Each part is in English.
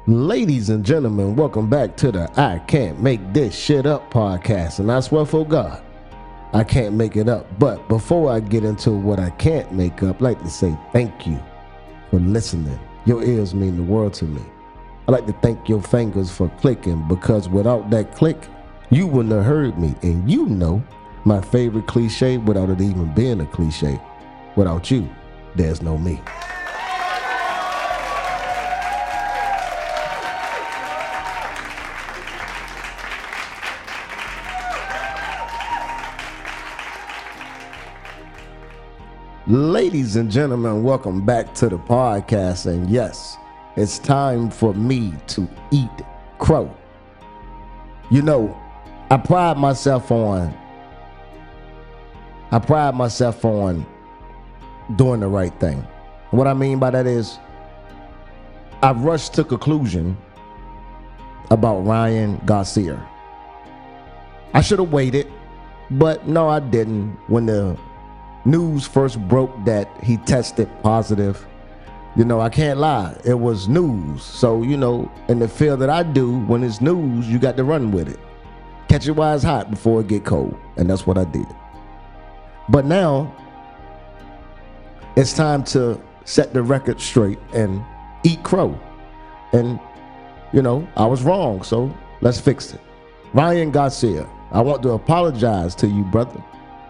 Ladies and gentlemen, welcome back to the I Can't Make This Shit Up podcast. And I swear for God, I can't make it up. But before I get into what I can't make up, I'd like to say thank you for listening. Your ears mean the world to me. I'd like to thank your fingers for clicking, because without that click, you wouldn't have heard me. And you know my favorite cliche, without it even being a cliche, without you, there's no me. Ladies and gentlemen, welcome back to the podcast. And yes, it's time for me to eat crow. You know, I pride myself on doing the right thing. What I mean by that is, I rushed to conclusion about Ryan Garcia. I should have waited, but no, I didn't. When the news first broke that he tested positive, I can't lie, it was news. So, in the field that I do, when it's news, you got to run with it. Catch it while it's hot before it get cold. And that's what I did. But now, it's time to set the record straight and eat crow. And, I was wrong, so let's fix it. Ryan Garcia, I want to apologize to you, brother,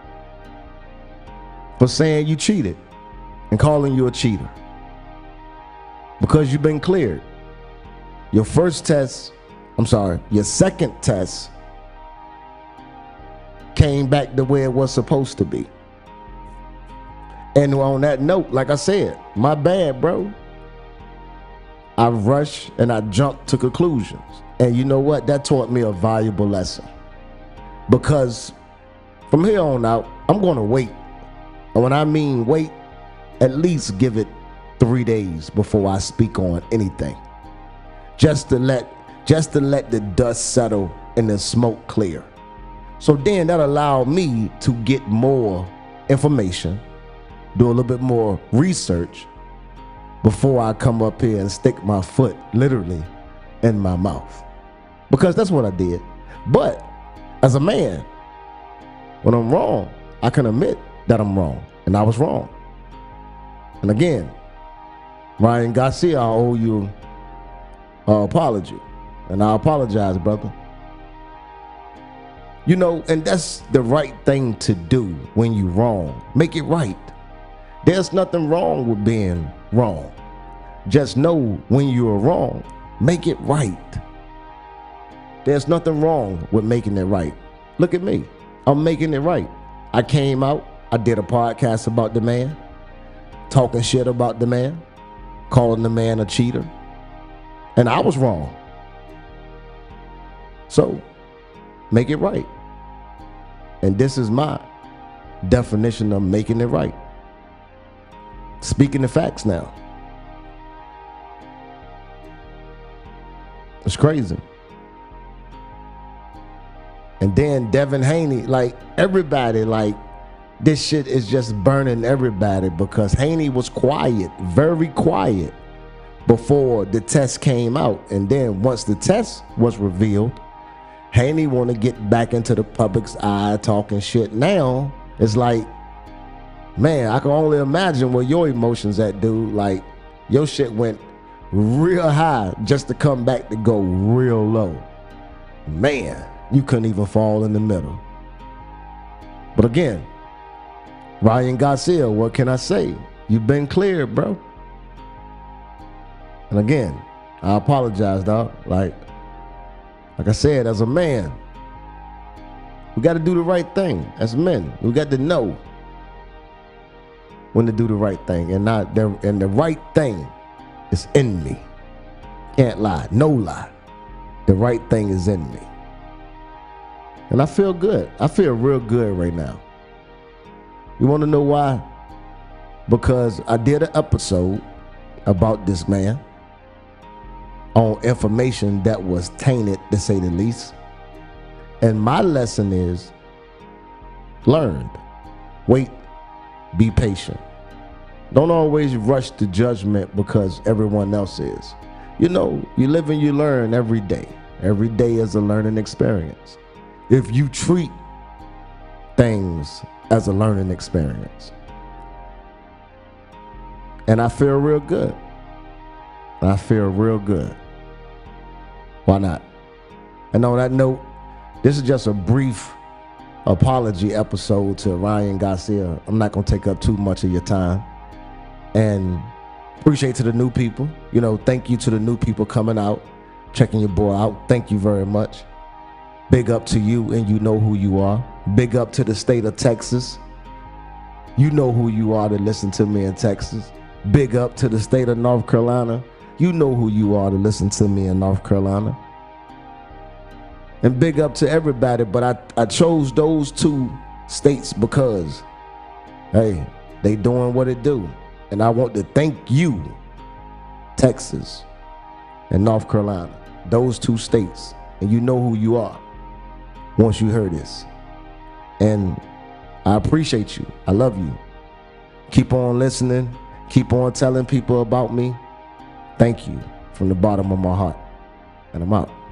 for saying you cheated and calling you a cheater, because you've been cleared. Your second test came back the way it was supposed to be. And on that note, like I said, my bad, bro. I rushed and I jumped to conclusions. And you know what? That taught me a valuable lesson. Because from here on out, I'm going to wait. And when I mean wait, at least give it 3 days before I speak on anything. Just to let the dust settle and the smoke clear. So then that allowed me to get more information, do a little bit more research before I come up here and stick my foot literally in my mouth. Because that's what I did. But as a man, when I'm wrong, I can admit that I'm wrong, and I was wrong. And again, Ryan Garcia, I owe you an apology, and I apologize, brother. And that's the right thing to do when you're wrong. Make it right. There's nothing wrong with being wrong. Just know when you're wrong, make it right. There's nothing wrong with making it right. Look at me. I'm making it right. I came out. I did a podcast about the man, talking shit about the man, calling the man a cheater. And I was wrong. So, make it right. And this is my definition of making it right. Speaking the facts now. It's crazy. And then Devin Haney, everybody, this shit is just burning everybody, because Haney was quiet, very quiet, before the test came out. And then once the test was revealed, Haney want to get back into the public's eye talking shit. Now, it's like, man, I can only imagine where your emotions at, dude. Your shit went real high just to come back to go real low. Man, you couldn't even fall in the middle. But again, Ryan Garcia, what can I say? You've been cleared, bro. And again, I apologize, dog. Like I said, as a man, we got to do the right thing. As men, we got to know when to do the right thing, and the right thing is in me. Can't lie, no lie. The right thing is in me. And I feel good. I feel real good right now. You want to know why? Because I did an episode about this man on information that was tainted, to say the least. And my lesson is learned. Wait, be patient. Don't always rush to judgment because everyone else is. you know, you live and you learn every day. Every day is a learning experience. If you treat things as a learning experience. And I feel real good. I feel real good. Why not? And on that note, this is just a brief apology episode to Ryan Garcia. I'm not going to take up too much of your time. And appreciate to the new people. You know, thank you to the new people coming out, checking your boy out. Thank you very much. Big up to you, and you know who you are. Big up to the state of Texas. You know who you are to listen to me in Texas. Big up to the state of North Carolina. You know who you are to listen to me in North Carolina. And big up to everybody, but I chose those two states because, hey, they doing what it do. And I want to thank you, Texas and North Carolina, those two states. And you know who you are once you hear this. And I appreciate you. I love you. Keep on listening. Keep on telling people about me. Thank you from the bottom of my heart. And I'm out.